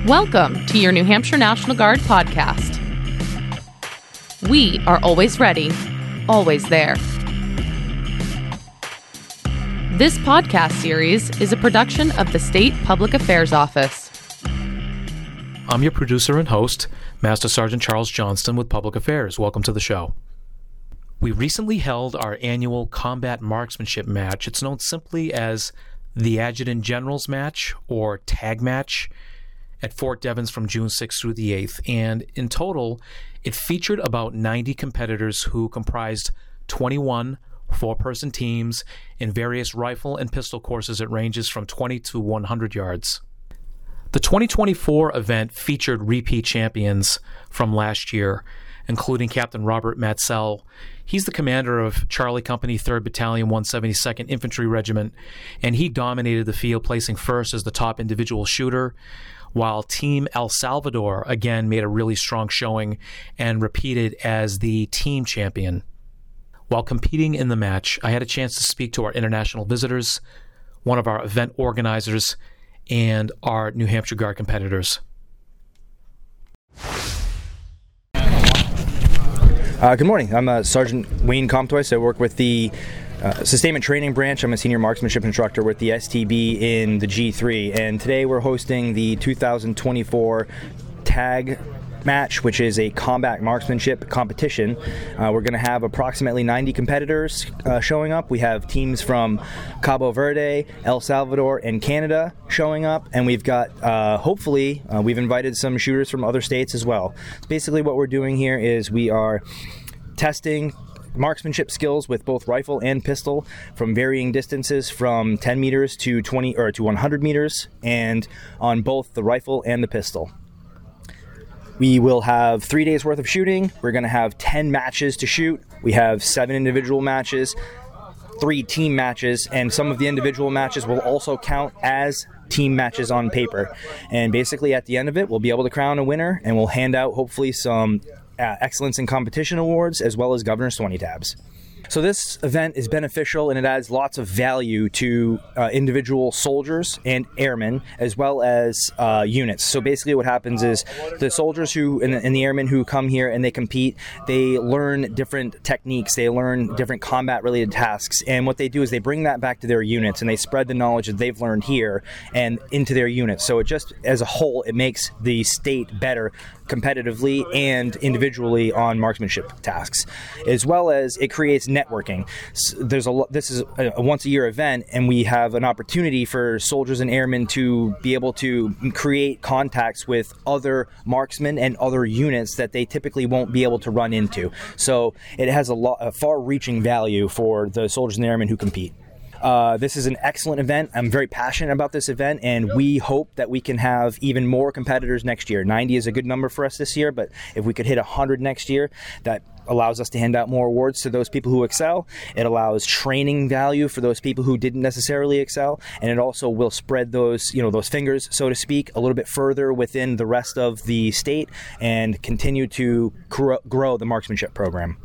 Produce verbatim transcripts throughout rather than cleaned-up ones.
Welcome to your New Hampshire National Guard podcast. We are always ready, always there. This podcast series is a production of the State Public Affairs Office. I'm your producer and host, Master Sergeant Charles Johnston with Public Affairs. Welcome to the show. We recently held our annual combat marksmanship match. It's known simply as the Adjutant General's Match or TAG Match at Fort Devens from June sixth through the eighth. And in total, it featured about ninety competitors who comprised twenty-one four-person teams in various rifle and pistol courses at ranges from twenty to one hundred yards. The twenty twenty-four event featured repeat champions from last year, including Captain Robert Matsell. He's the commander of Charlie Company, third Battalion, one seventy-second Infantry Regiment, and he dominated the field, placing first as the top individual shooter, while Team El Salvador again made a really strong showing and repeated as the team champion. While competing in the match, I had a chance to speak to our international visitors, one of our event organizers, and our New Hampshire Guard competitors. Uh, good morning. I'm uh, Sergeant Wayne Comtois. I work with the uh, Sustainment Training Branch. I'm a senior marksmanship instructor with the S T B in the G three. And today we're hosting the two thousand twenty-four TAG Match, which is a combat marksmanship competition. Uh, we're going to have approximately ninety competitors uh, showing up. We have teams from Cabo Verde, El Salvador, and Canada showing up, and we've got, uh, hopefully, uh, we've invited some shooters from other states as well. So basically what we're doing here is we are testing marksmanship skills with both rifle and pistol from varying distances from ten meters to twenty or to one hundred meters, and on both the rifle and the pistol. We will have three days worth of shooting. We're going to have ten matches to shoot. We have seven individual matches, three team matches, and some of the individual matches will also count as team matches on paper. And basically at the end of it, we'll be able to crown a winner, and we'll hand out hopefully some uh, Excellence in Competition awards as well as Governor's twenty tabs. So this event is beneficial, and it adds lots of value to uh, individual soldiers and airmen, as well as uh, units. So basically what happens is the soldiers who and the, and the airmen who come here and they compete, they learn different techniques, they learn different combat-related tasks, and what they do is they bring that back to their units, and they spread the knowledge that they've learned here and into their units. So it just, as a whole, it makes the state better competitively and individually on marksmanship tasks, as well as it creates networking. There's a this is a, a once a year event, and we have an opportunity for soldiers and airmen to be able to create contacts with other marksmen and other units that they typically won't be able to run into. So it has a, lot, a far-reaching value for the soldiers and airmen who compete. Uh, this is an excellent event. I'm very passionate about this event, and we hope that we can have even more competitors next year. ninety is a good number for us this year, but if we could hit one hundred next year, that allows us to hand out more awards to those people who excel. It allows training value for those people who didn't necessarily excel, and it also will spread those, you know, those fingers, so to speak, a little bit further within the rest of the state and continue to grow, grow the marksmanship program.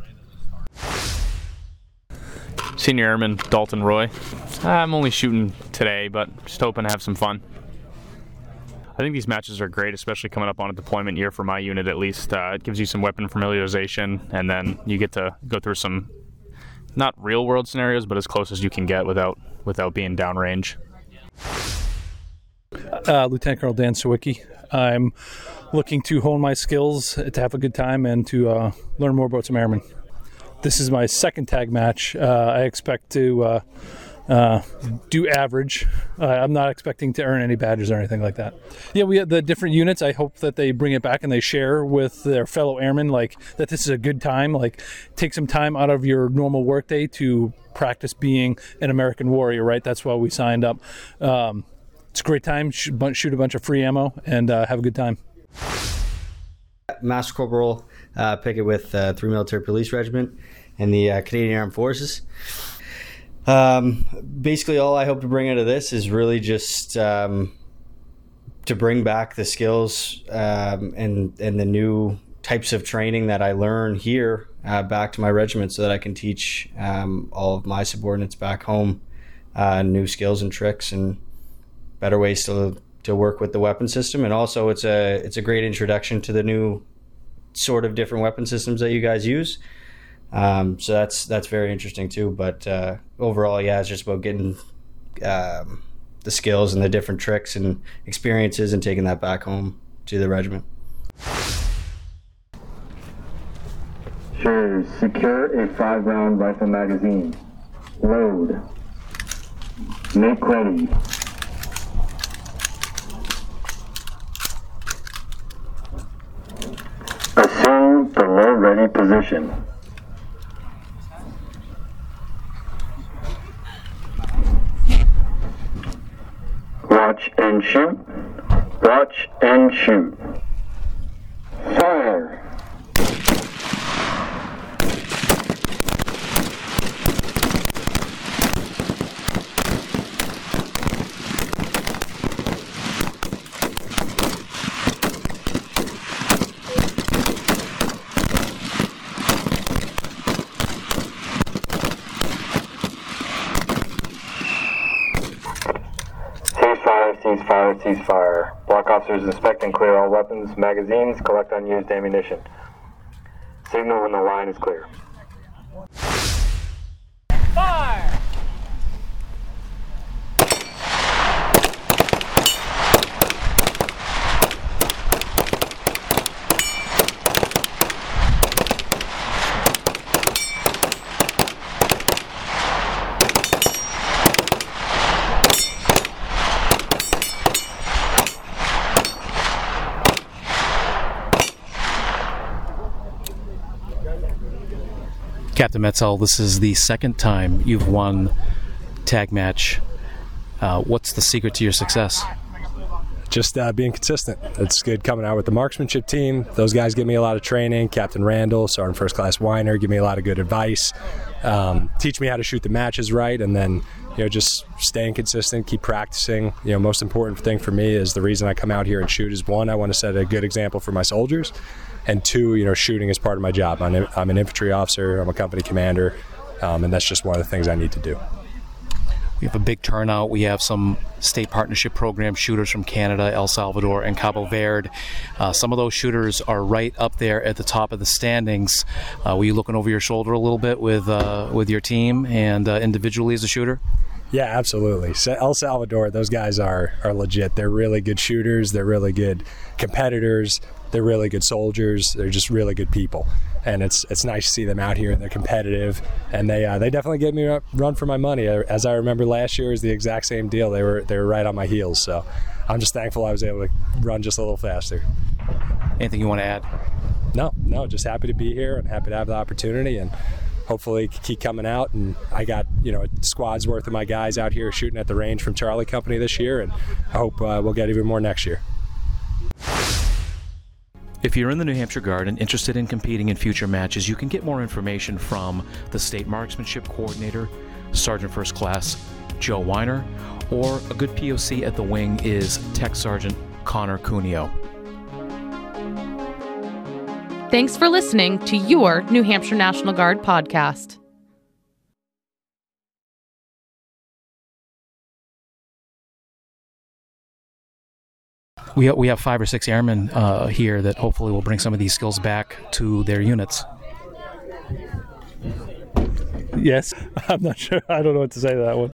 Senior Airman Dalton Roy. I'm only shooting today, but just hoping to have some fun. I think these matches are great, especially coming up on a deployment year for my unit at least. Uh, it gives you some weapon familiarization, and then you get to go through some, not real world scenarios, but as close as you can get without without being downrange. Uh, Lieutenant Colonel Dan Sawicki. I'm looking to hone my skills, to have a good time, and to uh, learn more about some airmen. This is my second tag match. Uh, I expect to uh, uh, do average. Uh, I'm not expecting to earn any badges or anything like that. Yeah, we have the different units. I hope that they bring it back and they share with their fellow airmen, like that this is a good time. Like, take some time out of your normal workday to practice being an American warrior, right? That's why we signed up. Um, it's a great time. Shoot a bunch of free ammo and uh, have a good time. Master Corporal uh, Pickett with uh, three Military Police Regiment and the uh, Canadian Armed Forces. Um, basically, all I hope to bring out of this is really just um, to bring back the skills um, and and the new types of training that I learn here uh, back to my regiment, so that I can teach um, all of my subordinates back home uh, new skills and tricks and better ways to to work with the weapon system, and also it's a it's a great introduction to the new sort of different weapon systems that you guys use. Um, so that's that's very interesting too. But uh, overall, yeah, it's just about getting um, the skills and the different tricks and experiences and taking that back home to the regiment. Sure, secure a five-round rifle magazine. Load. Make ready. Assume the low ready position. Watch and shoot. Watch and shoot. Fire. Ceasefire, ceasefire, ceasefire. Block officers inspect and clear all weapons, magazines, collect unused ammunition. Signal when the line is clear. Fire! Captain Metzel, this is the second time you've won tag match. Uh, what's the secret to your success? Just uh, being consistent. It's good coming out with the marksmanship team. Those guys give me a lot of training. Captain Randall, Sergeant First Class Weiner, give me a lot of good advice. Um, teach me how to shoot the matches right, and then you know just staying consistent, keep practicing. You know, most important thing for me is the reason I come out here and shoot is one, I want to set a good example for my soldiers, and two, you know, shooting is part of my job. I'm, I'm an infantry officer. I'm a company commander, um, and that's just one of the things I need to do. We have a big turnout. We have some state partnership program shooters from Canada, El Salvador, and Cabo Verde. Uh, some of those shooters are right up there at the top of the standings. Uh, were you looking over your shoulder a little bit with uh, with your team and uh, individually as a shooter? Yeah, absolutely. So El Salvador, those guys are are legit. They're really good shooters. They're really good competitors. They're really good soldiers. They're just really good people, and it's it's nice to see them out here. They're competitive, and they uh, they definitely gave me a run for my money. As I remember, last year was the exact same deal. They were they were right on my heels. So I'm just thankful I was able to run just a little faster. Anything you want to add? No, no. Just happy to be here and happy to have the opportunity, and hopefully keep coming out. And I got you know a squad's worth of my guys out here shooting at the range from Charlie Company this year, and I hope uh, we'll get even more next year. If you're in the New Hampshire Guard and interested in competing in future matches, you can get more information from the State Marksmanship Coordinator, Sergeant First Class Joe Weiner, or a good P O C at the wing is Tech Sergeant Connor Cuneo. Thanks for listening to your New Hampshire National Guard podcast. We we have five or six airmen uh, here that hopefully will bring some of these skills back to their units. Yes, I'm not sure. I don't know what to say to that one.